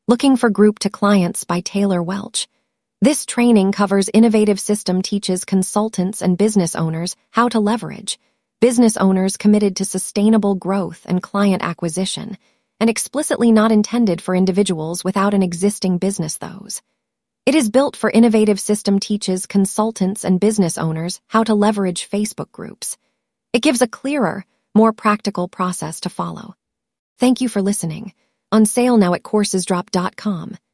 Looking for Group to Clients by Taylor Welch. This training covers innovative system teaches consultants and business owners how to leverage business owners committed to sustainable growth and client acquisition, and explicitly not intended for individuals without an existing business those. It is built for innovative system teaches consultants and business owners how to leverage Facebook groups. It gives a clearer, more practical process to follow. Thank you for listening. On sale now at coursesdrop.com.